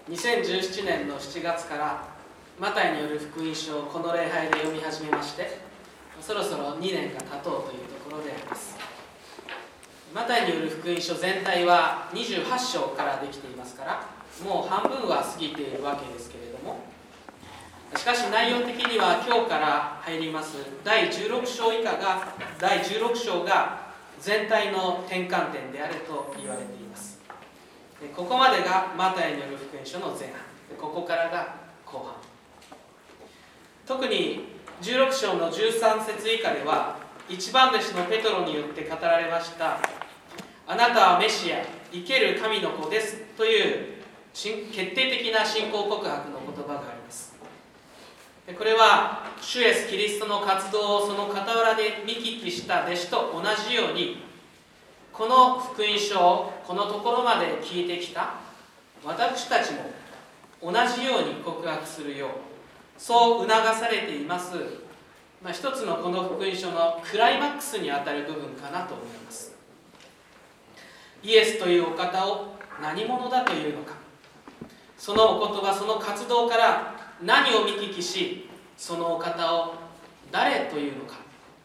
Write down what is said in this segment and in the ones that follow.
2017年の7月からマタイによる福音書をこの礼拝で読み始めまして、そろそろ2年が経とうというところであります。マタイによる福音書全体は28章からできていますから、もう半分は過ぎているわけですけれども、しかし内容的には今日から入ります第16章以下が第16章が全体の転換点であると言われています。ここまでがマタイによる福音書の前半、ここからが後半。特に16章の13節以下では、一番弟子のペトロによって語られましたあなたはメシア、生ける神の子ですという決定的な信仰告白の言葉があります。これは主イエスキリストの活動をその傍らで見聞きした弟子と同じように、この福音書をこのところまで聞いてきた私たちも同じように告白するよう、そう促されています、一つのこの福音書のクライマックスにあたる部分かなと思います。イエスというお方を何者だというのか、そのお言葉、その活動から何を見聞きし、そのお方を誰というのか。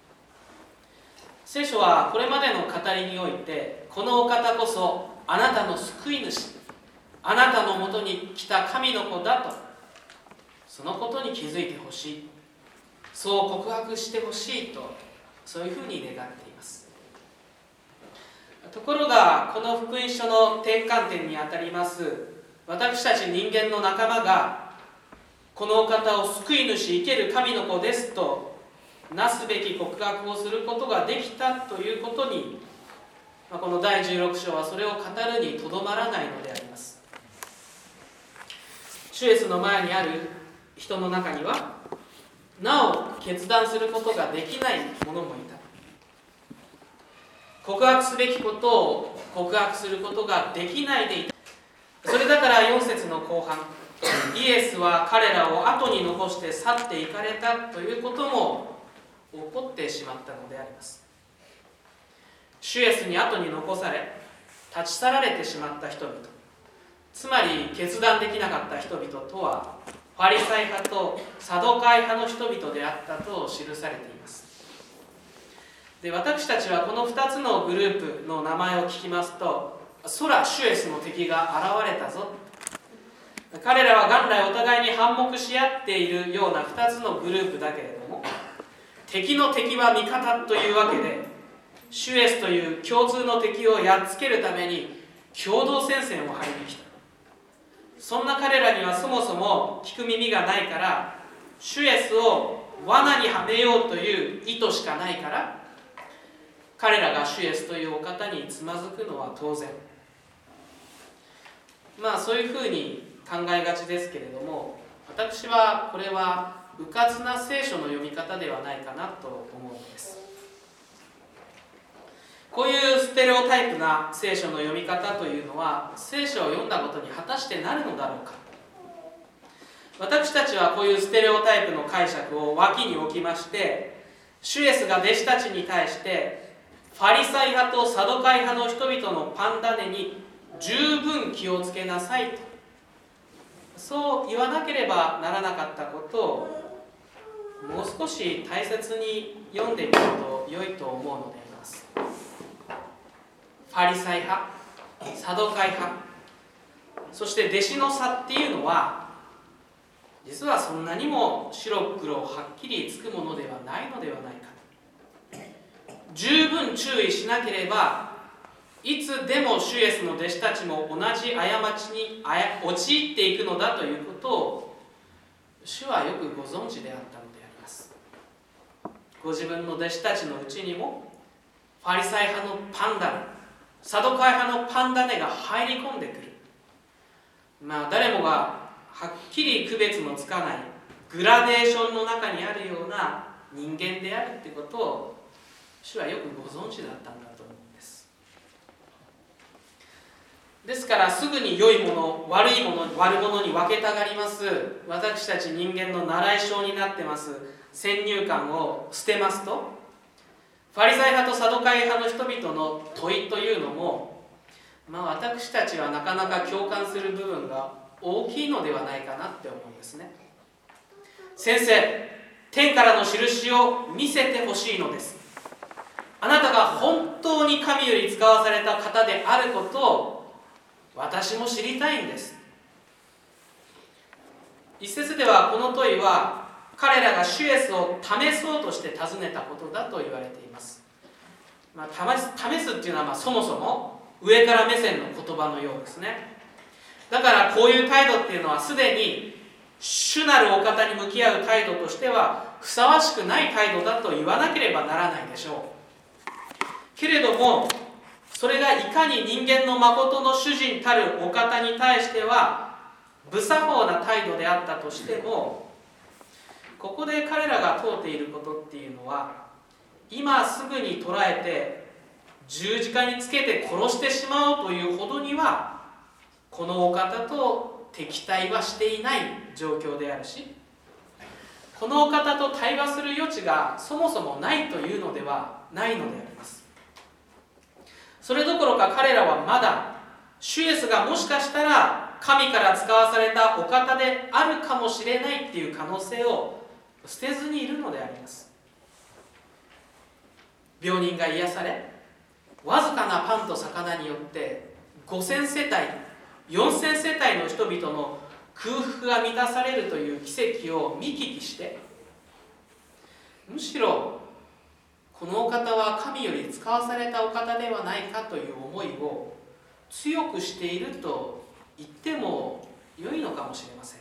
聖書はこれまでの語りにおいて、このお方こそあなたの救い主、あなたのもとに来た神の子だと、そのことに気づいてほしい、そう告白してほしいと、そういうふうに願っています。ところがこの福音書の転換点にあたります私たち人間の仲間が、このお方を救い主、生ける神の子ですとなすべき告白をすることができたということに、この第16章はそれを語るにとどまらないのであります。主イエスの前にある人の中には、なお決断することができない者もいた。告白すべきことを告白することができないでいた。それだから4節の後半、イエスは彼らを後に残して去っていかれたということも起こってしまったのであります。主イエスに後に残され、立ち去られてしまった人々、つまり決断できなかった人々とは、ファリサイ派とサドカイ派の人々であったと記されています。で、私たちはこの2つのグループの名前を聞きますと、そら主イエスの敵が現れたぞ、彼らは元来お互いに反目し合っているような2つのグループだけれども、敵の敵は味方というわけで、主イエスという共通の敵をやっつけるために共同戦線を張りに来た。そんな彼らにはそもそも聞く耳がないから、主イエスを罠にはめようという意図しかないから、彼らが主イエスというお方につまずくのは当然。そういうふうに考えがちですけれども、私はこれはうかつな聖書の読み方ではないかなと思うのです。こういうステレオタイプな聖書の読み方というのは、聖書を読んだことに果たしてなるのだろうか。私たちはこういうステレオタイプの解釈を脇に置きまして、主イエスが弟子たちに対してファリサイ派とサドカイ派の人々のパンダネに十分気をつけなさいと、そう言わなければならなかったことをもう少し大切に読んでみると良いと思うのであります。ファリサイ派、サドカイ派、そして弟子の差っていうのは、実はそんなにも白黒はっきりつくものではないのではないか。十分注意しなければ、いつでも主イエスの弟子たちも同じ過ちに陥っていくのだということを、主はよくご存知であったのであります。ご自分の弟子たちのうちにも、ファリサイ派のパンダネ、サドカイ派のパンダネが入り込んでくる。誰もがはっきり区別のつかないグラデーションの中にあるような人間であるということを、主はよくご存知だったんだと思うんです。ですから、すぐに良いもの、悪いもの、悪者に分けたがります私たち人間の習い性になってます先入観を捨てますと、ファリサイ派とサドカイ派の人々の問いというのも、私たちはなかなか共感する部分が大きいのではないかなって思うんですね。先生、天からの印を見せてほしいのです。あなたが本当に神より使わされた方であることを私も知りたいんです。一節ではこの問いは彼らが主イエスを試そうとして尋ねたことだと言われています。試すっていうのはそもそも上から目線の言葉のようですね。だからこういう態度っていうのはすでに主なるお方に向き合う態度としてはふさわしくない態度だと言わなければならないでしょう。けれどもそれがいかに人間の誠の主人たるお方に対しては不作法な態度であったとしても、ここで彼らが問うていることっていうのは今すぐに捕らえて十字架につけて殺してしまおうというほどにはこのお方と敵対はしていない状況であるし、このお方と対話する余地がそもそもないというのではないのであります。それどころか彼らはまだ主イエスがもしかしたら神から使わされたお方であるかもしれないっていう可能性を捨てずにいるのであります。病人が癒され、わずかなパンと魚によって5000世帯4000世帯の人々の空腹が満たされるという奇跡を見聞きして、むしろこのお方は神より使わされたお方ではないかという思いを強くしていると言っても良いのかもしれません。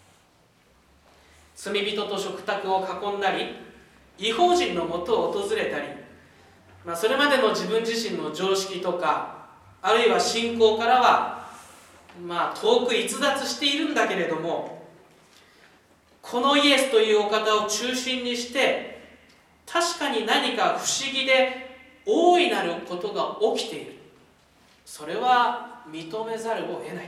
罪人と食卓を囲んだり、異邦人のもとを訪れたり、それまでの自分自身の常識とか、あるいは信仰からは遠く逸脱しているんだけれども、このイエスというお方を中心にして確かに何か不思議で大いなることが起きている。それは認めざるを得ない。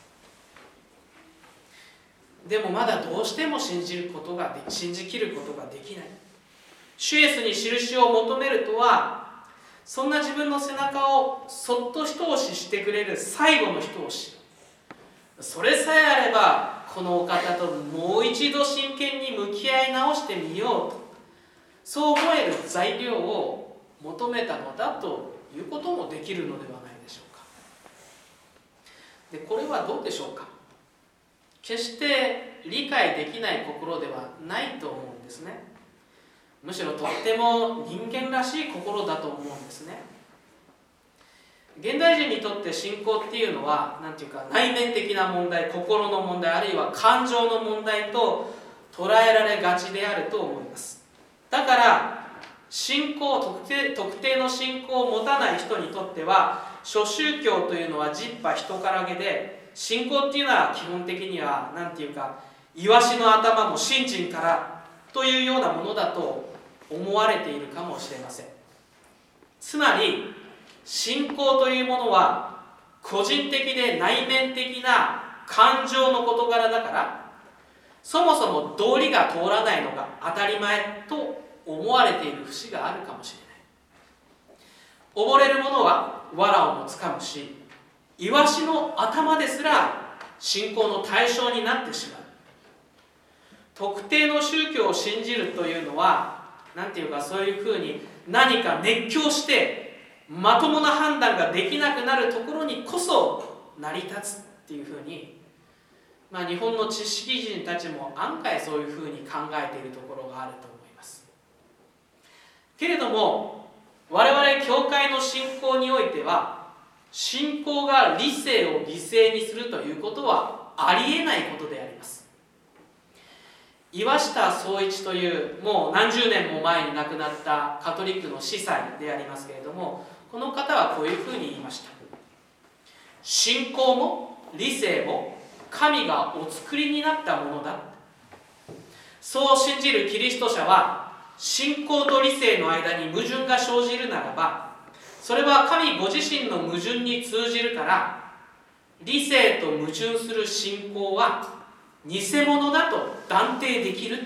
でもまだどうしても信じきることができない。主イエスに印を求めるとは、そんな自分の背中をそっと一押ししてくれる最後の一押し、それさえあればこのお方ともう一度真剣に向き合い直してみようと、そう思える材料を求めたのだということもできるのではないでしょうか。で、これはどうでしょうか。決して理解できない心ではないと思うんですね。むしろとっても人間らしい心だと思うんですね。現代人にとって信仰っていうのは内面的な問題、心の問題、あるいは感情の問題と捉えられがちであると思います。だから特定の信仰を持たない人にとっては諸宗教というのは十把人からげで、信仰っていうのは基本的にはイワシの頭も信心からというようなものだと思われているかもしれません。つまり信仰というものは個人的で内面的な感情の事柄だから、そもそも道理が通らないのが当たり前と思われている節があるかもしれない。溺れる者は藁をもつかむし、イワシの頭ですら信仰の対象になってしまう。特定の宗教を信じるというのはそういうふうに何か熱狂してまともな判断ができなくなるところにこそ成り立つっていうふうに、日本の知識人たちも案外そういうふうに考えているところがあると思います。けれども我々教会の信仰においては、信仰が理性を犠牲にするということはありえないことであります。岩下宗一というもう何十年も前に亡くなったカトリックの司祭でありますけれども、この方はこういうふうに言いました。信仰も理性も神がお作りになったものだ。そう信じるキリスト者は、信仰と理性の間に矛盾が生じるならば、それは神ご自身の矛盾に通じるから、理性と矛盾する信仰は偽物だと断定できる。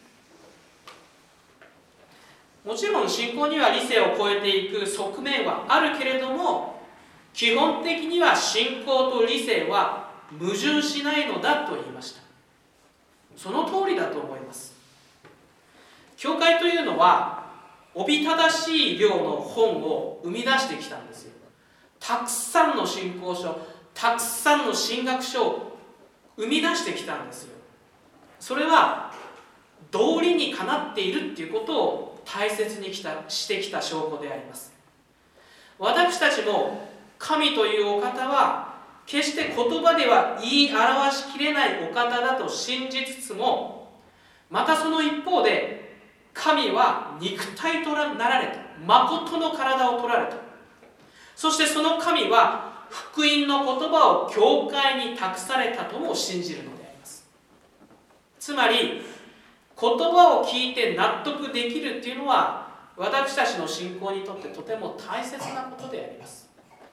もちろん信仰には理性を超えていく側面はあるけれども、基本的には信仰と理性は矛盾しないのだと言いました。その通りだと思います。教会というのはおびただしい量の本を生み出してきたんですよ。たくさんの信仰書、たくさんの神学書を生み出してきたんですよ。それは道理にかなっているっていうことを大切にしてきた証拠であります。私たちも神というお方は決して言葉では言い表しきれないお方だと信じつつも、またその一方で神は肉体となられた、誠の体を取られた。そしてその神は福音の言葉を教会に託されたとも信じるのであります。つまり言葉を聞いて納得できるっていうのは私たちの信仰にとってとても大切なことであります。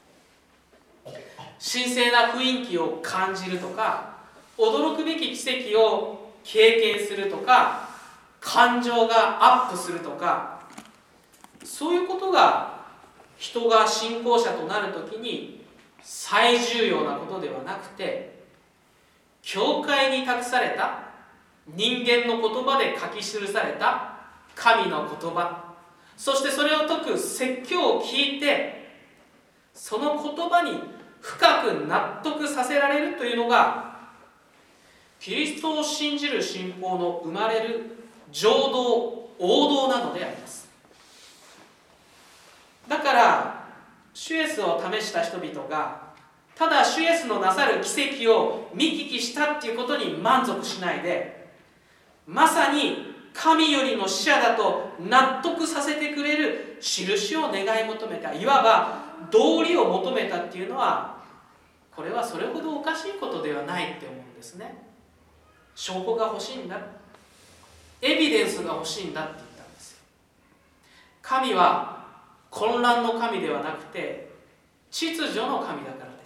神聖な雰囲気を感じるとか、驚くべき奇跡を経験するとか、感情がアップするとか、そういうことが人が信仰者となるときに最重要なことではなくて、教会に託された人間の言葉で書き記された神の言葉、そしてそれを説く説教を聞いて、その言葉に深く納得させられるというのがキリストを信じる信仰の生まれる常道、王道なのであります。だから主イエスを試した人々がただ主イエスのなさる奇跡を見聞きしたっていうことに満足しないで、まさに神よりの使者だと納得させてくれる印を願い求めた、いわば道理を求めたっていうのは、これはそれほどおかしいことではないって思うんですね。証拠が欲しいんだ、エビデンスが欲しいんだって言ったんですよ。神は混乱の神ではなくて秩序の神だからです。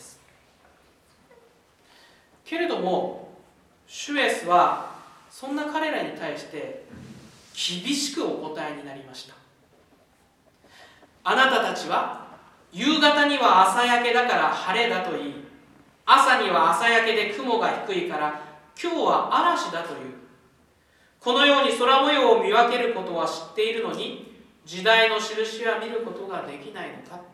けれども主イエスはそんな彼らに対して厳しくお答えになりました。あなたたちは夕方には朝焼けだから晴れだと言い、朝には朝焼けで雲が低いから今日は嵐だという。このように空模様を見分けることは知っているのに、時代の印は見ることができないのか。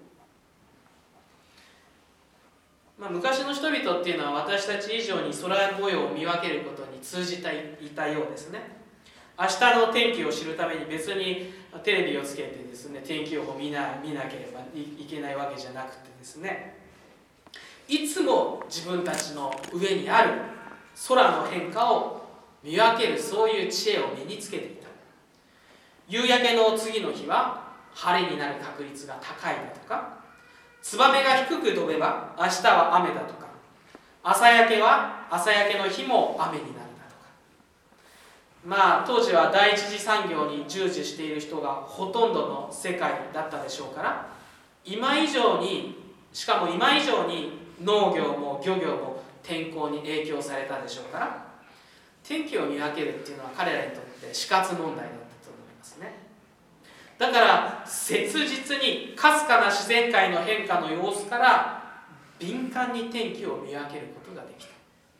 昔の人々っていうのは私たち以上に空模様を見分けることに通じていたようですね。明日の天気を知るために別にテレビをつけてですね、天気予報を見なければいけないわけじゃなくてですね、いつも自分たちの上にある空の変化を見分ける、そういう知恵を身につけていた。夕焼けの次の日は晴れになる確率が高いだとか、ツバメが低く飛べば明日は雨だとか、朝焼けは朝焼けの日も雨になるだとか、当時は第一次産業に従事している人がほとんどの世界だったでしょうから、今以上に農業も漁業も天候に影響されたでしょうから、天気を見分けるっていうのは彼らにとって死活問題だったと思いますね。だから切実にかすかな自然界の変化の様子から敏感に天気を見分けることができた。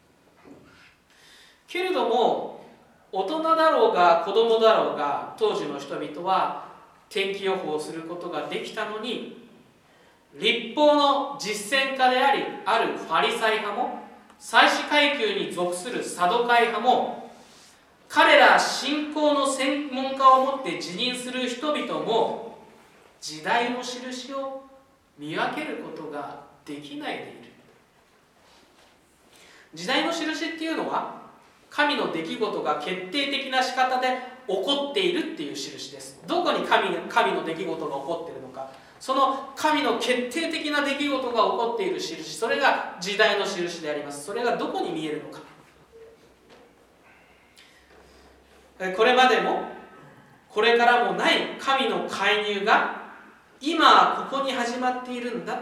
けれども大人だろうが子供だろうが当時の人々は天気予報をすることができたのに、律法の実践家であるファリサイ派も祭司階級に属するサドカイ派も、彼ら信仰の専門家をもって自認する人々も時代の印を見分けることができないでいる。時代の印っていうのは神の出来事が決定的な仕方で起こっているっていう印です。どこに神の出来事が起こっているのか、その神の決定的な出来事が起こっている印、それが時代の印であります。それがどこに見えるのか。これまでもこれからもない神の介入が今ここに始まっているんだ。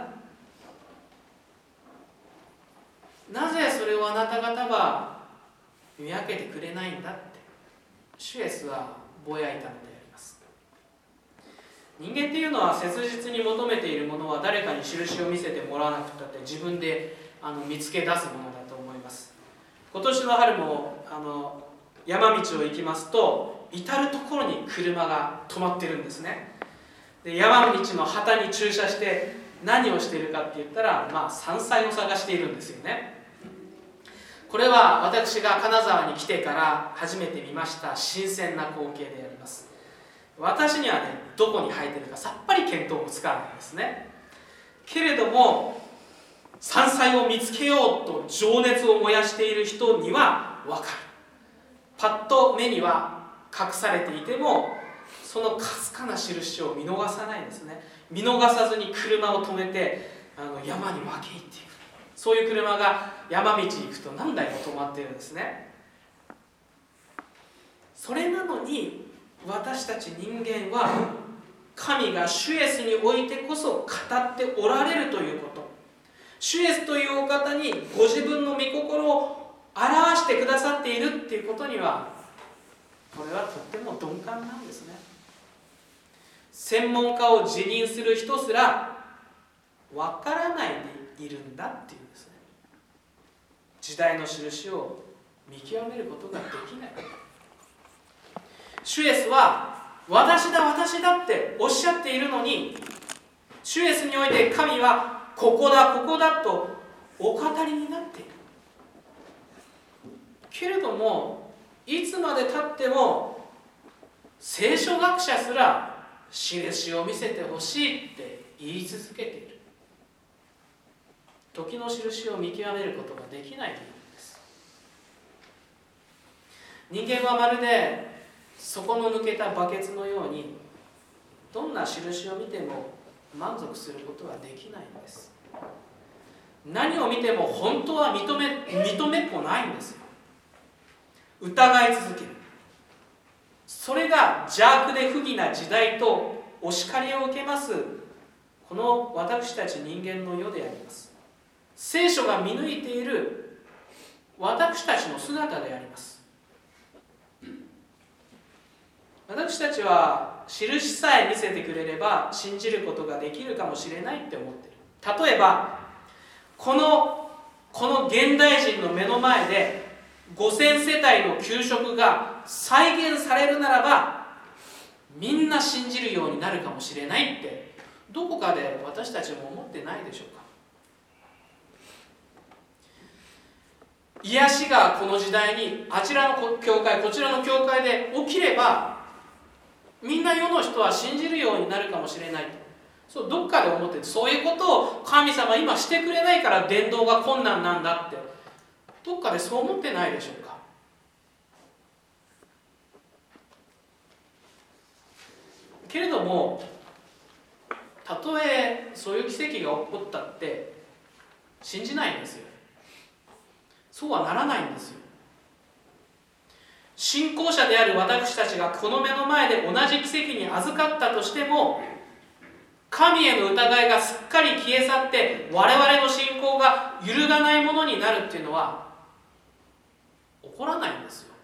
なぜそれをあなた方は見分けてくれないんだって主イエスはぼやいたのであります。人間っていうのは切実に求めているものは誰かに印を見せてもらわなくたって自分で見つけ出すものだと思います。今年の春も山道を行きますと、至る所に車が止まってるんですね。で、山道の旗に駐車して何をしているかって言ったら、山菜を探しているんですよね。これは私が金沢に来てから初めて見ました新鮮な光景であります。私にはね、どこに生えてるかさっぱり見当もつかないんですね。けれども山菜を見つけようと情熱を燃やしている人には分かる。パッと目には隠されていても、そのかすかな印を見逃さないんですね。見逃さずに車を止めて山に分け入っていく。そういう車が山道に行くと何台も止まっているんですね。それなのに私たち人間は神が主イエスにおいてこそ語っておられるということ、主イエスというお方にご自分の御心を表してくださっているっていうことには、これはとっても鈍感なんですね。専門家を自認する人すらわからないでいるんだっていうんですね。時代の印を見極めることができない。主イエスは私だ私だっておっしゃっているのに、主イエスにおいて神はここだここだとお語りになっている。けれどもいつまでたっても聖書学者すら印を見せてほしいって言い続けている。時の印を見極めることができないということです。人間はまるで底の抜けたバケツのように、どんな印を見ても満足することはできないんです。何を見ても本当は認めっこないんですよ。疑い続ける。それが邪悪で不義な時代とお叱りを受けますこの私たち人間の世であります。聖書が見抜いている私たちの姿であります。私たちは印さえ見せてくれれば信じることができるかもしれないって思ってる。例えばこの現代人の目の前で5000世帯の給食が再現されるならば、みんな信じるようになるかもしれないってどこかで私たちも思ってないでしょうか。癒しがこの時代にあちらの教会こちらの教会で起きれば、みんな世の人は信じるようになるかもしれないと、そうどっかで思ってて、そういうことを神様今してくれないから伝道が困難なんだってどっかでそう思ってないでしょうか。けれどもたとえそういう奇跡が起こったって信じないんですよ。そうはならないんですよ。信仰者である私たちがこの目の前で同じ奇跡に預かったとしても、神への疑いがすっかり消え去って我々の信仰が揺るがないものになるっていうのは起こらないんですよ。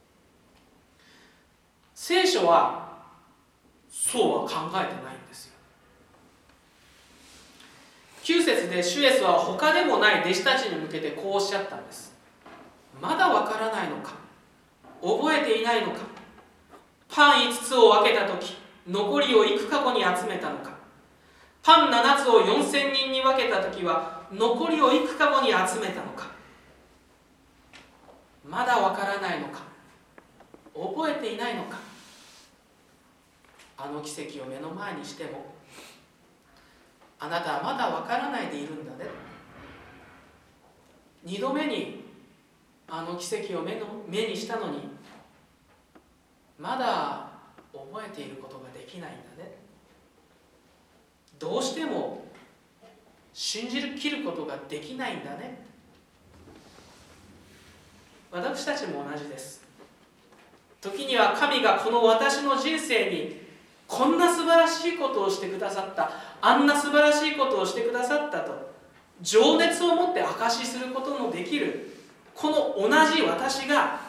聖書はそうは考えてないんですよ。9節で主イエスは他でもない弟子たちに向けてこうおっしゃったんです。まだわからないのか、覚えていないのか。パン5つを分けたとき残りを幾かごに集めたのか。パン7つを4000人に分けたときは残りを幾かごに集めたのか。まだわからないのか、覚えていないのか。あの奇跡を目の前にしてもあなたはまだわからないでいるんだね。2度目にあの奇跡を目にしたのにまだ覚えていることができないんだね。どうしても信じきることができないんだね。私たちも同じです。時には神がこの私の人生にこんな素晴らしいことをしてくださった、あんな素晴らしいことをしてくださったと情熱を持って証しすることのできるこの同じ私が、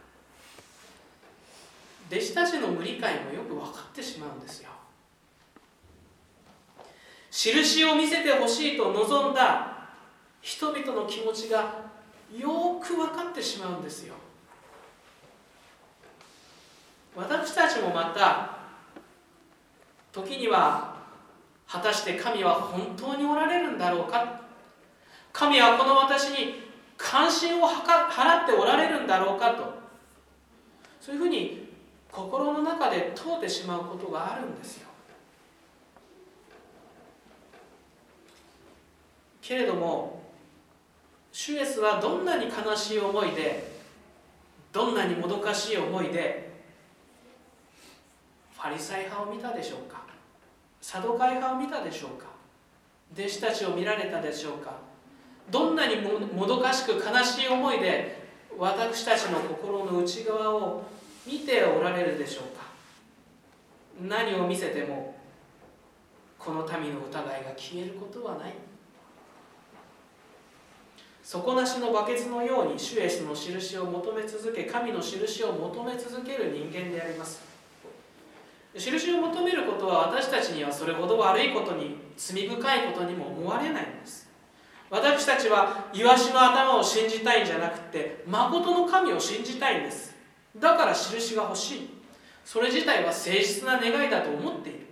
弟子たちの無理解もよく分かってしまうんですよ。印を見せてほしいと望んだ人々の気持ちがよく分かってしまうんですよ。私たちもまた時には、果たして神は本当におられるんだろうか、神はこの私に関心を払っておられるんだろうかと、そういうふうに心の中で問うてしまうことがあるんですよ。けれども主イエスはどんなに悲しい思いで、どんなにもどかしい思いでファリサイ派を見たでしょうか、サドカイ派を見たでしょうか、弟子たちを見られたでしょうか。どんなにもどかしく悲しい思いで私たちの心の内側を見ておられるでしょうか。何を見せてもこの民の疑いが消えることはない。底なしのバケツのように主イエスの印を求め続け、神の印を求め続ける人間であります。印を求めることは私たちにはそれほど悪いことに、罪深いことにも思われないんです。私たちはイワシの頭を信じたいんじゃなくて、誠の神を信じたいんです。だから印が欲しい。それ自体は誠実な願いだと思っている。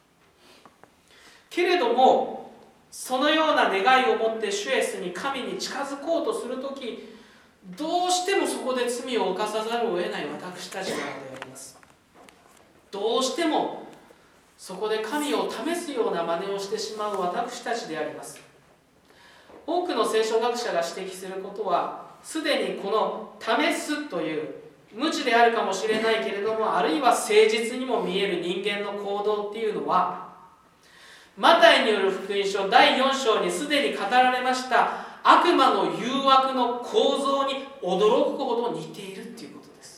けれどもそのような願いを持って主イエスに、神に近づこうとするとき、どうしてもそこで罪を犯さざるを得ない私たちなのであります。どうしてもそこで神を試すような真似をしてしまう私たちであります。多くの聖書学者が指摘することは、すでにこの試すという無知であるかもしれないけれども、あるいは誠実にも見える人間の行動っていうのは、マタイによる福音書第4章にすでに語られました悪魔の誘惑の構造に驚くほど似ているということです。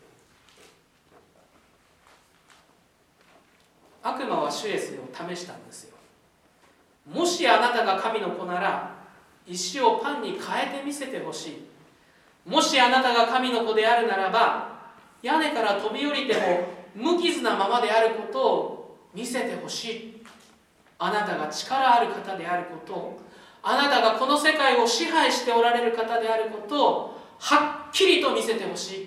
悪魔は主イエスを試したんですよ。もしあなたが神の子なら石をパンに変えてみせてほしい。もしあなたが神の子であるならば、屋根から飛び降りても無傷なままであることを見せてほしい。あなたが力ある方であることを、あなたがこの世界を支配しておられる方であることをはっきりと見せてほしい。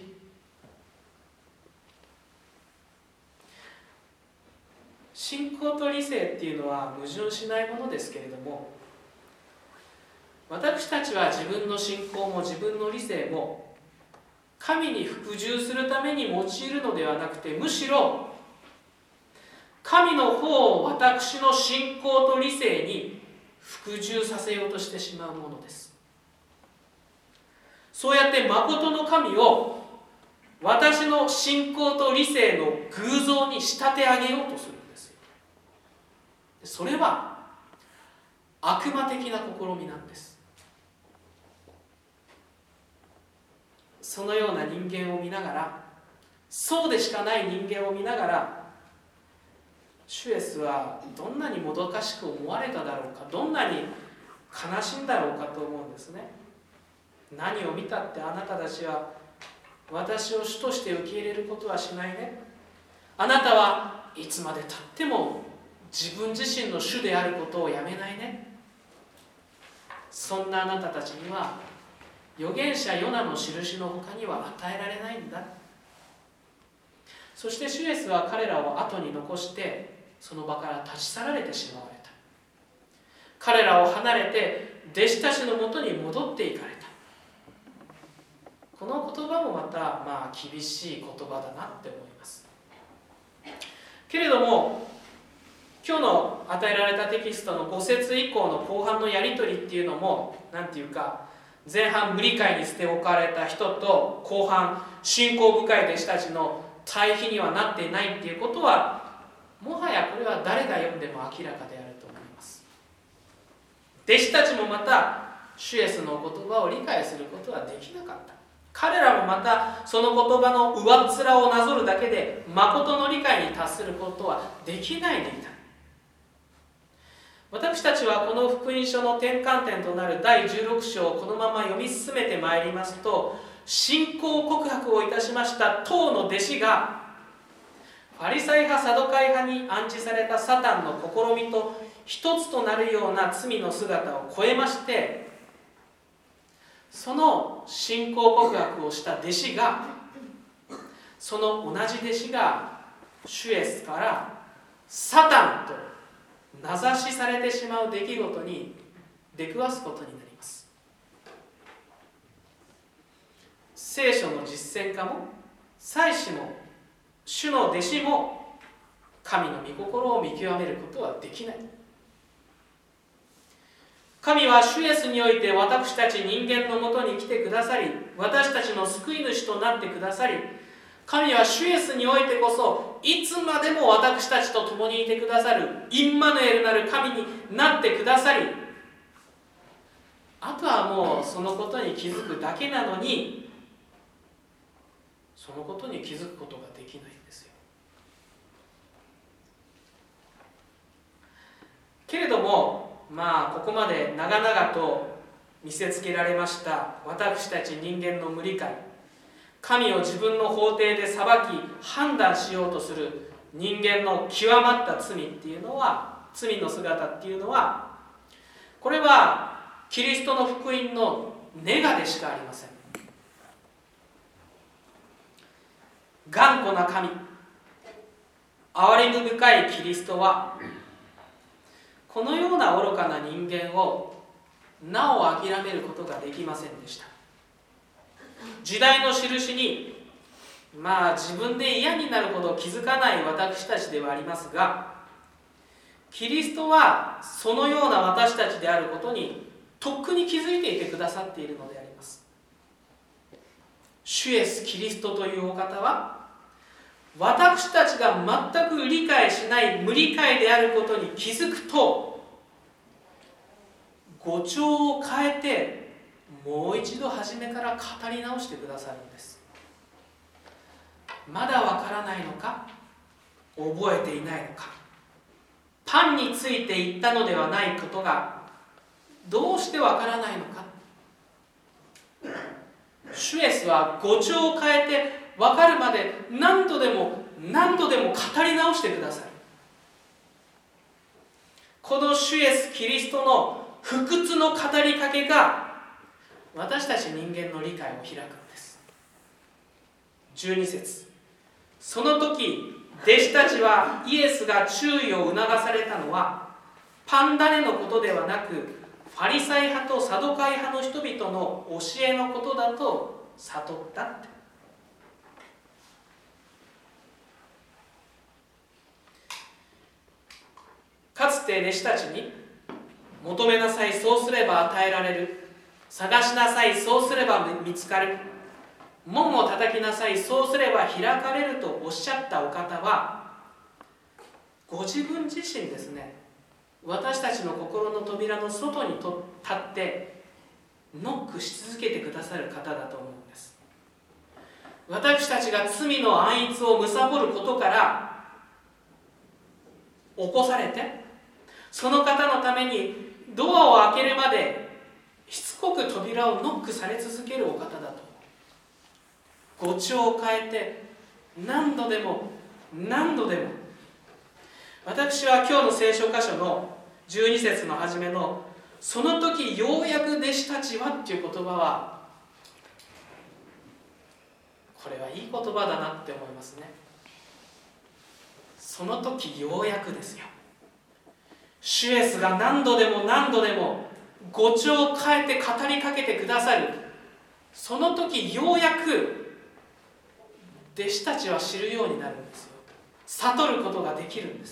信仰と理性っていうのは矛盾しないものですけれども、私たちは自分の信仰も自分の理性も神に服従するために用いるのではなくて、むしろ神の方を私の信仰と理性に服従させようとしてしまうものです。そうやって誠の神を私の信仰と理性の偶像に仕立て上げようとするんですよ。それは悪魔的な試みなんです。そのような人間を見ながら、そうでしかない人間を見ながら、主イエスはどんなにもどかしく思われただろうか、どんなに悲しんだろうかと思うんですね。何を見たってあなたたちは私を主として受け入れることはしないね。あなたはいつまでたっても自分自身の主であることをやめないね。そんなあなたたちには預言者ヨナの印の他には与えられないんだ。そして主イエスは彼らを後に残してその場から立ち去られてしまわれた。彼らを離れて弟子たちのもとに戻っていかれた。この言葉もまた厳しい言葉だなって思います。けれども今日の与えられたテキストの5節以降の後半のやり取りっていうのも、なんていうか、前半無理解に捨て置かれた人と後半信仰深い弟子たちの対比にはなっていないっていうことは、もはやこれは誰が読んでも明らかであると思います。弟子たちもまた主イエスの言葉を理解することはできなかった。彼らもまたその言葉の上っ面をなぞるだけで誠の理解に達することはできないでいた。私たちはこの福音書の転換点となる第16章をこのまま読み進めてまいりますと、信仰告白をいたしました当の弟子がファリサイ派サドカイ派に暗示されたサタンの試みと一つとなるような罪の姿を超えまして、 その信仰告白をした弟子が、その同じ弟子が主イエスからサタンと名指しされてしまう出来事に出くわすことになります。聖書の実践家も祭司も主の弟子も神の御心を見極めることはできない。神は主イエスにおいて私たち人間のもとに来てくださり、私たちの救い主となってくださり、神は主イエスにおいてこそいつまでも私たちと共にいてくださるインマヌエルなる神になってくださり、あとはもうそのことに気づくだけなのに、そのことに気づくことができないんですよ。けれどもここまで長々と見せつけられました私たち人間の無理解、神を自分の法廷で裁き判断しようとする人間の極まった罪っていうのは、罪の姿っていうのは、これはキリストの福音のネガでしかありません。頑固な神、憐れみ深いキリストはこのような愚かな人間をなお諦めることができませんでした。時代の印に自分で嫌になるほど気づかない私たちではありますが、キリストはそのような私たちであることにとっくに気づいていてくださっているのであります。主イエスキリストというお方は、私たちが全く理解しない無理解であることに気づくと、語調を変えてもう一度初めから語り直してくださるんです。まだわからないのか、覚えていないのか、パンについて言ったのではないことがどうしてわからないのか。主イエスは語調を変えて分かるまで何度でも何度でも語り直してくださる。この主イエスキリストの不屈の語りかけが私たち人間の理解を開くんです。12節、その時弟子たちはイエスが注意を促されたのはパン種のことではなく、ファリサイ派とサドカイ派の人々の教えのことだと悟ったって。かつて弟子たちに、求めなさい、そうすれば与えられる、探しなさい、そうすれば見つかる、門を叩きなさい、そうすれば開かれるとおっしゃったお方は、ご自分自身ですね、私たちの心の扉の外に立ってノックし続けてくださる方だと思うんです。私たちが罪の暗逸を貪ることから起こされて、その方のためにドアを開けるまでしつこく扉をノックされ続けるお方だと。語調を変えて何度でも何度でも。私は今日の聖書箇所の12節の初めのその時ようやく弟子たちはっていう言葉は、これはいい言葉だなって思いますね。その時ようやくですよ。主イエスが何度でも何度でも語調を変えて語りかけてくださる。その時ようやく弟子たちは知るようになるんですよ。悟ることができるんです。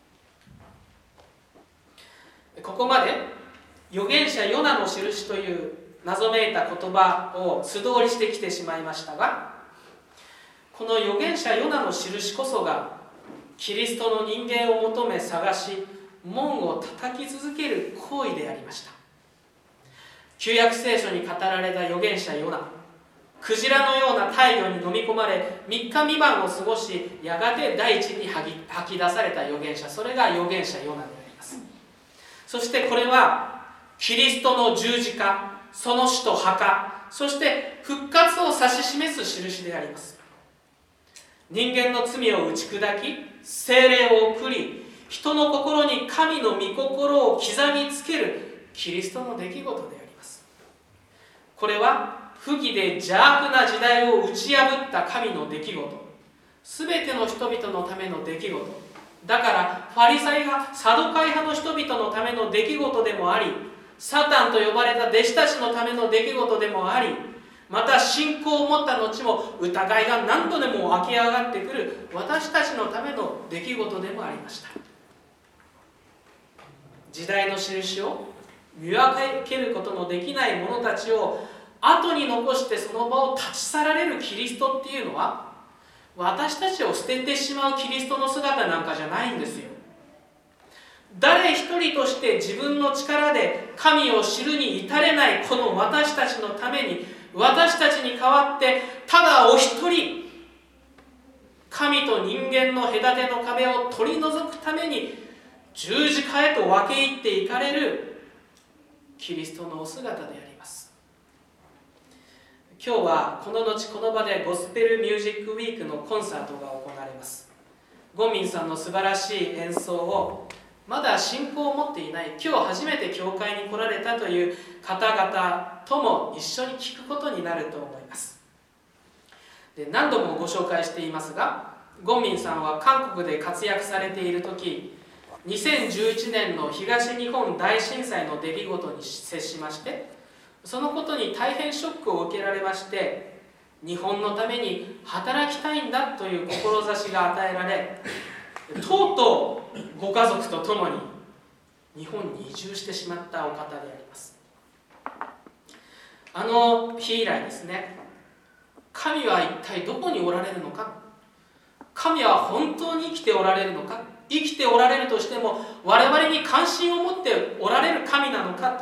ここまで預言者ヨナの印という謎めいた言葉を素通りしてきてしまいましたが、この預言者ヨナの印こそがキリストの人間を求め探し門を叩き続ける行為でありました。旧約聖書に語られた預言者ヨナ、クジラのような太陽に飲み込まれ3日3晩を過ごし、やがて大地に吐き出された預言者、それが預言者ヨナであります。そしてこれはキリストの十字架、その死と墓、そして復活を指し示す印であります。人間の罪を打ち砕き、聖霊を送り、人の心に神の御心を刻みつけるキリストの出来事であります。 これは不義で邪悪な時代を打ち破った神の出来事、すべての人々のための出来事だから、ファリサイ派、サドカイ派の人々のための出来事でもあり、サタンと呼ばれた弟子たちのための出来事でもあり、また信仰を持った後も疑いが何度でも湧き上がってくる私たちのための出来事でもありました。時代の印を見分けることのできない者たちを後に残してその場を立ち去られるキリストっていうのは、私たちを捨ててしまうキリストの姿なんかじゃないんですよ。誰一人として自分の力で神を知るに至れないこの私たちのために、私たちに代わってただお一人、神と人間の隔ての壁を取り除くために十字架へと分け入っていかれるキリストのお姿であります。今日はこの後この場でゴスペルミュージックウィークのコンサートが行われます。ゴミンさんの素晴らしい演奏をまだ信仰を持っていない、今日初めて教会に来られたという方々とも一緒に聴くことになると思います。で、何度もご紹介していますが、ゴンミンさんは韓国で活躍されている時、2011年の東日本大震災の出来事に接しまして、そのことに大変ショックを受けられまして、日本のために働きたいんだという志が与えられ、とうとうご家族と共に日本に移住してしまったお方であります。あの日以来ですね、神は一体どこにおられるのか、神は本当に生きておられるのか、生きておられるとしても我々に関心を持っておられる神なのか、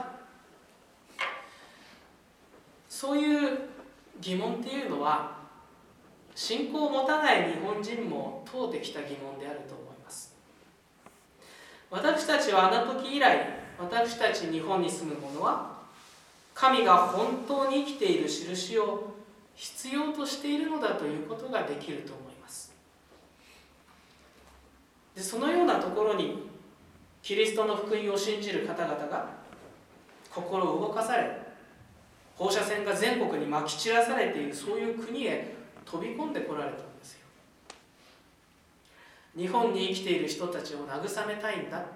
そういう疑問っていうのは信仰を持たない日本人も問うてきた疑問であると思います。私たちはあの時以来、私たち日本に住む者は神が本当に生きている印を必要としているのだということができると思います。で、そのようなところにキリストの福音を信じる方々が心を動かされ、放射線が全国にまき散らされているそういう国へ飛び込んでこられたんですよ。日本に生きている人たちを慰めたいんだ、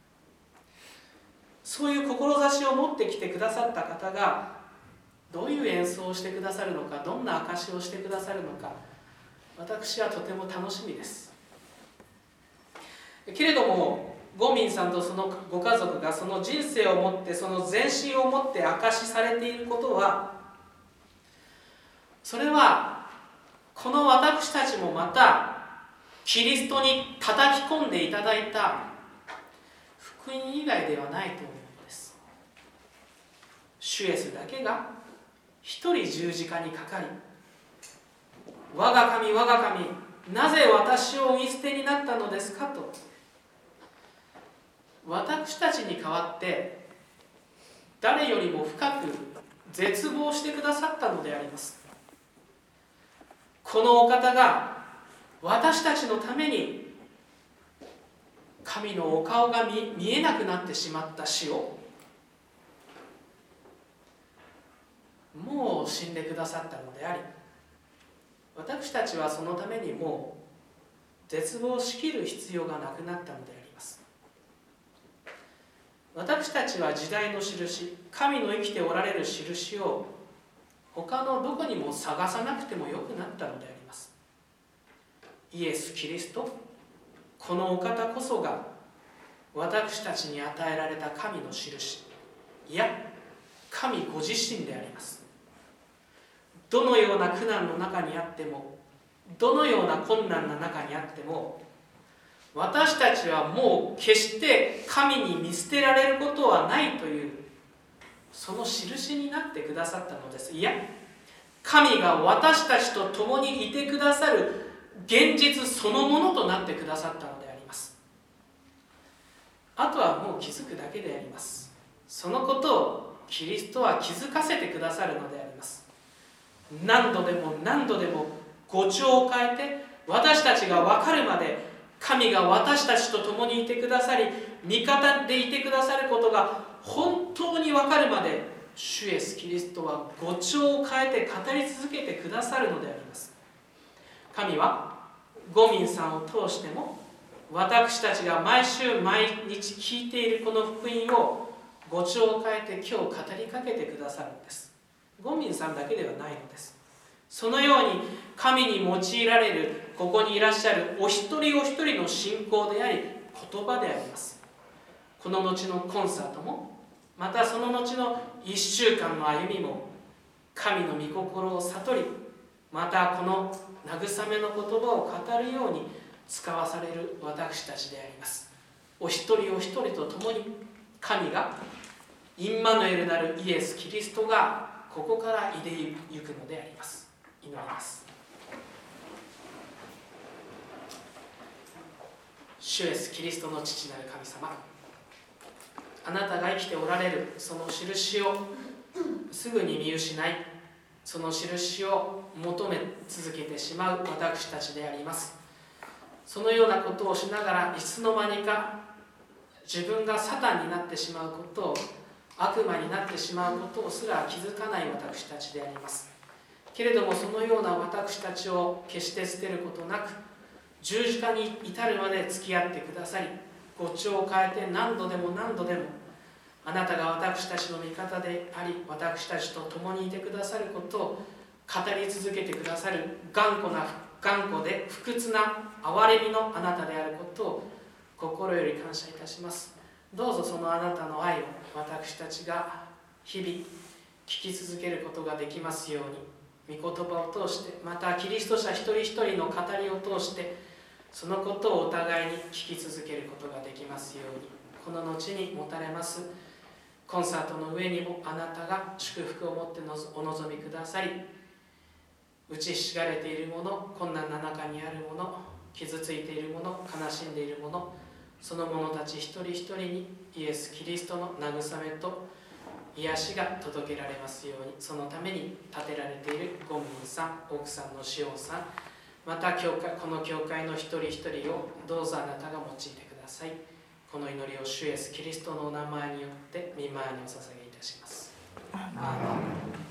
そういう志を持ってきてくださった方がどういう演奏をしてくださるのか、どんな証しをしてくださるのか、私はとても楽しみです。けれどもゴミンさんとそのご家族がその人生をもって、その全身をもって証しされていることは、それはこの私たちもまたキリストに叩き込んでいただいた福音以外ではないと思うのです。主イエスだけが一人十字架にかかり、我が神我が神、なぜ私をお見捨てになったのですかと、私たちに代わって誰よりも深く絶望してくださったのであります。このお方が私たちのために神のお顔が 見えなくなってしまった死をもう死んでくださったのであり、私たちはそのためにもう絶望しきる必要がなくなったのであります。私たちは時代の印、神の生きておられる印を他のどこにも探さなくてもよくなったのであります。イエス・キリスト、このお方こそが私たちに与えられた神の印、いや神ご自身であります。どのような苦難の中にあっても、どのような困難な中にあっても、私たちはもう決して神に見捨てられることはないという、その印になってくださったのです。いや、神が私たちと共にいてくださる現実そのものとなってくださったのであります。あとはもう気づくだけであります。そのことをキリストは気づかせてくださるのであります。何度でも何度でも語調を変えて、私たちが分かるまで神が私たちと共にいてくださり、味方でいてくださることが本当に分かるまで主イエスキリストは語調を変えて語り続けてくださるのであります。神は五民さんを通しても私たちが毎週毎日聞いているこの福音を語調を変えて今日語りかけてくださるんです。五民さんだけではないのです。そのように神に用いられるここにいらっしゃるお一人お一人の信仰であり言葉であります。この後のコンサートもまたその後の1週間の歩みも神の御心を悟り、またこの慰めの言葉を語るように使わされる私たちであります。お一人お一人と共に神がインマヌエルなるイエス・キリストがここからいでゆくのであります。祈ります。主イエス・キリストの父なる神様、あなたが生きておられるその印をすぐに見失い、その印を求め続けてしまう私たちであります。そのようなことをしながらいつの間にか自分がサタンになってしまうことを、悪魔になってしまうことをすら気づかない私たちであります。けれどもそのような私たちを決して捨てることなく、十字架に至るまで付き合ってくださり、語調を変えて何度でも何度でもあなたが私たちの味方であり、私たちと共にいてくださることを語り続けてくださる頑固で不屈な憐れみのあなたであることを心より感謝いたします。どうぞそのあなたの愛を私たちが日々聞き続けることができますように、御言葉を通して、またキリスト者一人一人の語りを通してそのことをお互いに聞き続けることができますように、この後に持たれますコンサートの上にもあなたが祝福を持ってお望みくださり、打ちひしがれているもの、困難な中にあるもの、傷ついているもの、悲しんでいるもの、その者たち一人一人にイエス・キリストの慰めと癒しが届けられますように、そのために立てられているゴンミンさん、奥さんのシオンさん、またこの教会の一人一人をどうぞあなたが用いてください。この祈りを主イエス・キリストのお名前によって御前にお捧げいたします。アーメン。